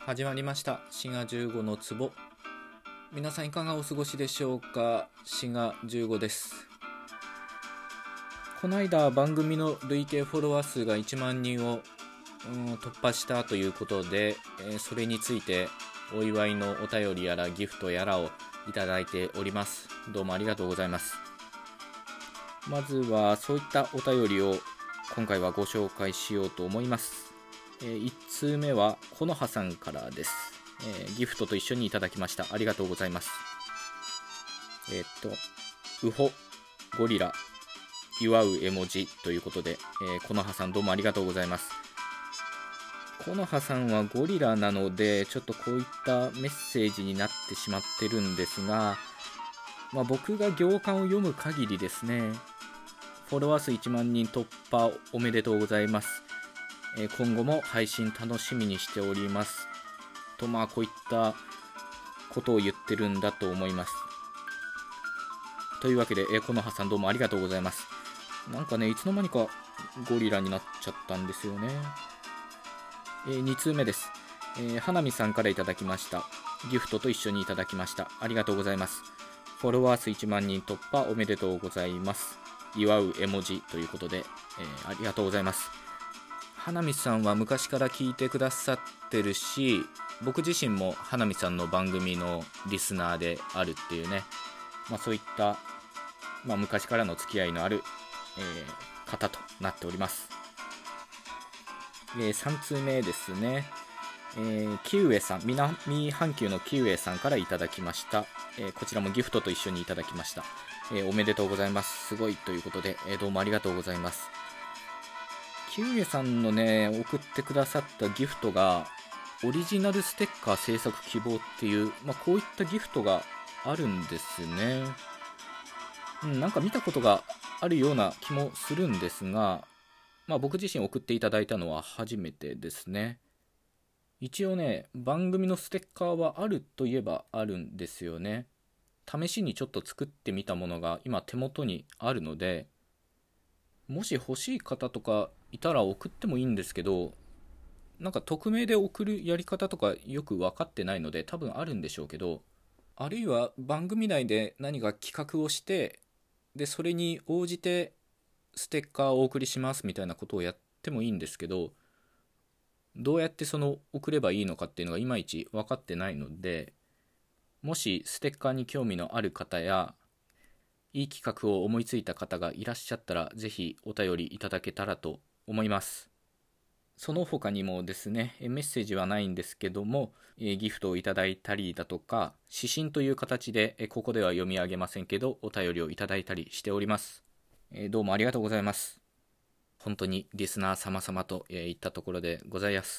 始まりました滋賀15の壺。皆さんいかがお過ごしでしょうか。滋賀15です。この間番組の累計フォロワー数が1万人を突破したということで、それについてお祝いのお便りやらギフトやらをいただいております。どうもありがとうございます。まずはそういったお便りを今回はご紹介しようと思います。1通目はこのはさんからです。ギフトと一緒にいただきました。ありがとうございます。ウホゴリラ祝う絵文字ということで、このはさんどうもありがとうございます。このはさんはゴリラなのでちょっとこういったメッセージになってしまってるんですが、僕が行間を読む限りですね、フォロワー数1万人突破おめでとうございます。今後も配信楽しみにしておりますと、こういったことを言ってるんだと思います。というわけで、このはさんどうもありがとうございます。なんかね、いつの間にかゴリラになっちゃったんですよね。2通目です。花見さんからいただきました。ギフトと一緒にいただきました。ありがとうございます。フォロワー数1万人突破おめでとうございます。祝う絵文字ということで、ありがとうございます。花見さんは昔から聞いてくださってるし、僕自身も花見さんの番組のリスナーであるっていうね、そういった、昔からの付き合いのある、方となっております。3通目ですね。キウエさん、南半球のキウエさんからいただきました。こちらもギフトと一緒にいただきました。おめでとうございます。すごいということで、どうもありがとうございます。キウエさんのね、送ってくださったギフトがオリジナルステッカー制作希望っていう、こういったギフトがあるんですね。なんか見たことがあるような気もするんですが、僕自身送っていただいたのは初めてですね。一応ね、番組のステッカーはあるといえばあるんですよね。試しにちょっと作ってみたものが今手元にあるので、もし欲しい方とかいたら送ってもいいんですけど、なんか匿名で送るやり方とかよく分かってないので多分あるんでしょうけど、あるいは番組内で何か企画をして、でそれに応じてステッカーをお送りしますみたいなことをやってもいいんですけど、どうやってその送ればいいのかっていうのがいまいち分かってないので、もしステッカーに興味のある方やいい企画を思いついた方がいらっしゃったら、ぜひお便りいただけたらと思います。その他にもですね、メッセージはないんですけども、ギフトをいただいたりだとか、指針という形でここでは読み上げませんけどお便りをいただいたりしております。どうもありがとうございます。本当にリスナー様々といったところでございます。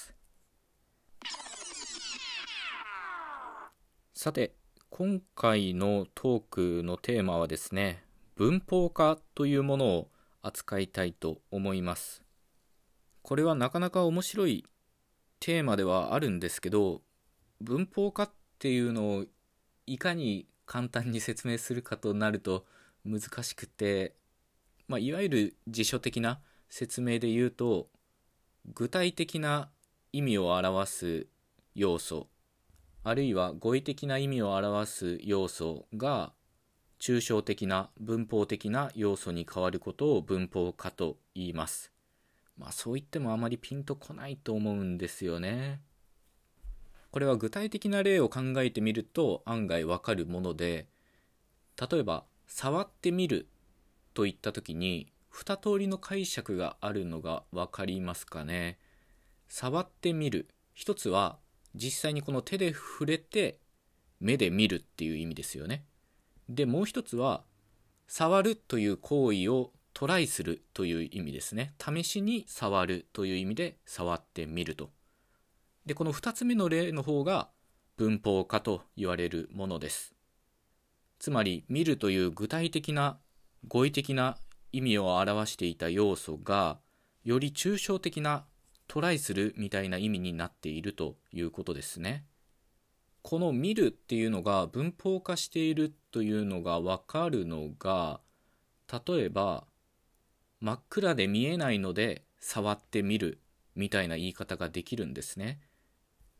さて、今回のトークのテーマはですね、文法化というものを扱いたいと思います。これはなかなか面白いテーマではあるんですけど、文法化っていうのをいかに簡単に説明するかとなると難しくて、いわゆる辞書的な説明で言うと、具体的な意味を表す要素、あるいは語彙的な意味を表す要素が抽象的な文法的な要素に変わることを文法化と言います。そう言ってもあまりピンとこないと思うんですよね。これは具体的な例を考えてみると案外わかるもので、例えば触ってみるといったときに2通りの解釈があるのがわかりますかね。触ってみる、一つは実際にこの手で触れて目で見るっていう意味ですよね。で、もう一つは触るという行為をトライするという意味ですね。試しに触るという意味で触ってみると。で、この2つ目の例の方が文法化と言われるものです。つまり見るという具体的な語彙的な意味を表していた要素がより抽象的なトライするみたいな意味になっているということですね。この見るっていうのが文法化しているというのがわかるのが、例えば真っ暗で見えないので触ってみるみたいな言い方ができるんですね。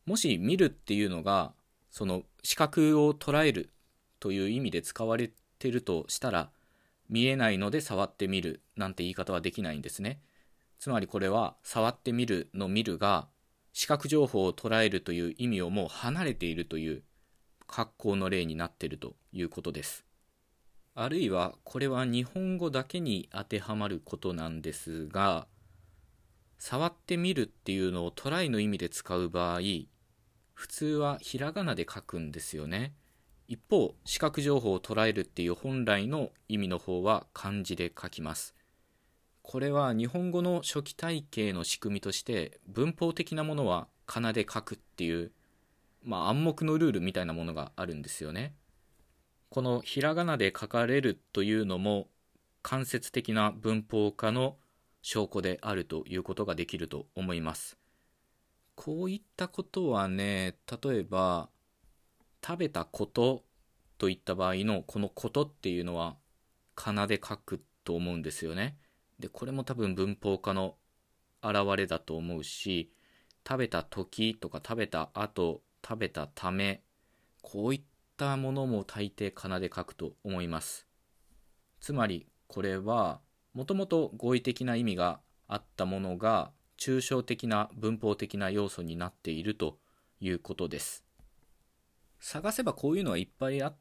もし見るっていうのがその視覚を捉えるという意味で使われているとしたら、見えないので触ってみるなんて言い方はできないんですね。つまりこれは触ってみるの見るが視覚情報を捉えるという意味をもう離れているという格好の例になっているということです。あるいはこれは日本語だけに当てはまることなんですが、触ってみるっていうのをトライの意味で使う場合、普通はひらがなで書くんですよね。一方、視覚情報を捉えるっていう本来の意味の方は漢字で書きます。これは日本語の初期体系の仕組みとして文法的なものは仮名で書くっていう、暗黙のルールみたいなものがあるんですよね。このひらがなで書かれるというのも間接的な文法化の証拠であるということができると思います。こういったことはね、例えば食べたことといった場合のこのことっていうのは仮名で書くと思うんですよね。でこれも多分文法化の現れだと思うし、食べた時とか食べた後、食べたため、こういったものも大抵仮名で書くと思います。つまりこれはもともと語彙的な意味があったものが抽象的な文法的な要素になっているということです。探せばこういうのはいっぱいあって、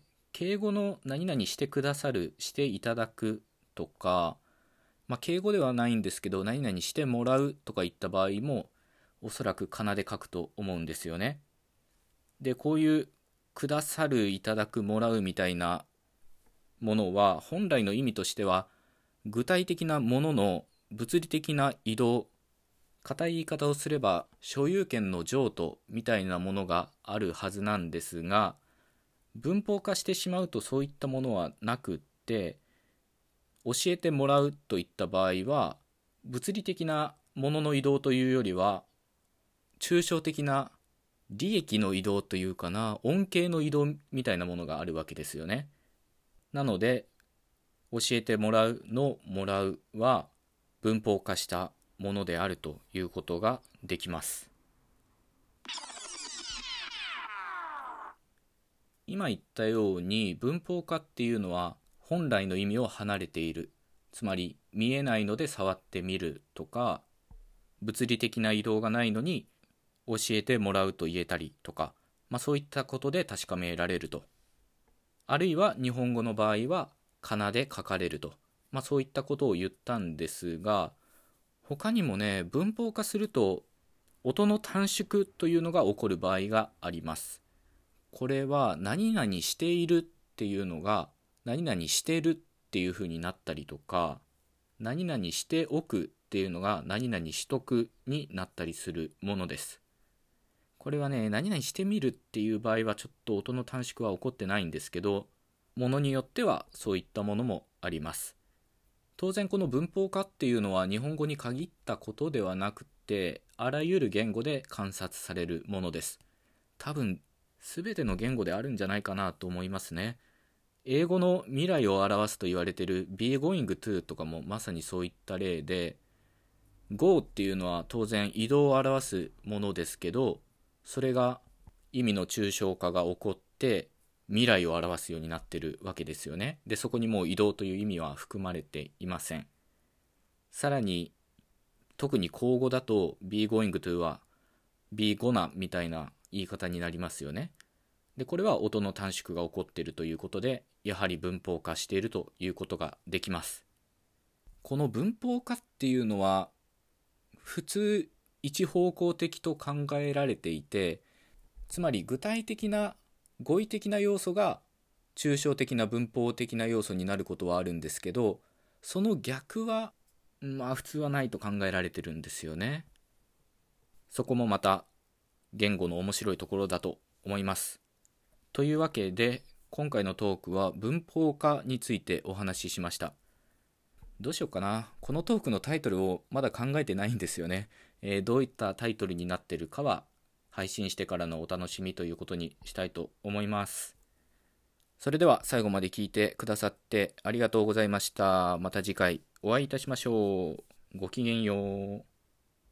敬語の何々してくださる、していただくとか、敬語ではないんですけど何々してもらうとかいった場合もおそらく仮名で書くと思うんですよね。でこういうくださる、いただく、もらうみたいなものは本来の意味としては具体的なものの物理的な移動、固い言い方をすれば所有権の譲渡みたいなものがあるはずなんですが、文法化してしまうとそういったものはなくって、教えてもらうといった場合は物理的なものの移動というよりは抽象的な利益の移動というかな、恩恵の移動みたいなものがあるわけですよね。なので教えてもらうのもらうは文法化したものであるということができます。今言ったように文法化っていうのは本来の意味を離れている、つまり見えないので触ってみるとか、物理的な移動がないのに教えてもらうと言えたりとか、そういったことで確かめられると。あるいは日本語の場合は仮名で書かれると、そういったことを言ったんですが、他にもね、文法化すると音の短縮というのが起こる場合があります。これは何々しているっていうのが何々してるっていう風になったりとか、何々しておくっていうのが何々しとくになったりするものです。これはね、何々してみるっていう場合はちょっと音の短縮は起こってないんですけど、ものによってはそういったものもあります。当然この文法化っていうのは日本語に限ったことではなくて、あらゆる言語で観察されるものです。多分全ての言語であるんじゃないかなと思いますね。英語の未来を表すと言われている be going to とかもまさにそういった例で、 go っていうのは当然移動を表すものですけど、それが意味の抽象化が起こって未来を表すようになってるわけですよね。でそこにもう移動という意味は含まれていません。さらに特に口語だと be going to は be gonna みたいな言い方になりますよね。でこれは音の短縮が起こっているということで、やはり文法化しているということができます。この文法化っていうのは普通一方向的と考えられていて、つまり具体的な語彙的な要素が抽象的な文法的な要素になることはあるんですけど、その逆は普通はないと考えられてるんですよね。そこもまた言語の面白いところだと思います。というわけで今回のトークは文法化についてお話ししました。どうしようかな。このトークのタイトルをまだ考えてないんですよね。どういったタイトルになっているかは配信してからのお楽しみということにしたいと思います。それでは最後まで聞いてくださってありがとうございました。また次回お会いいたしましょう。ごきげんよう。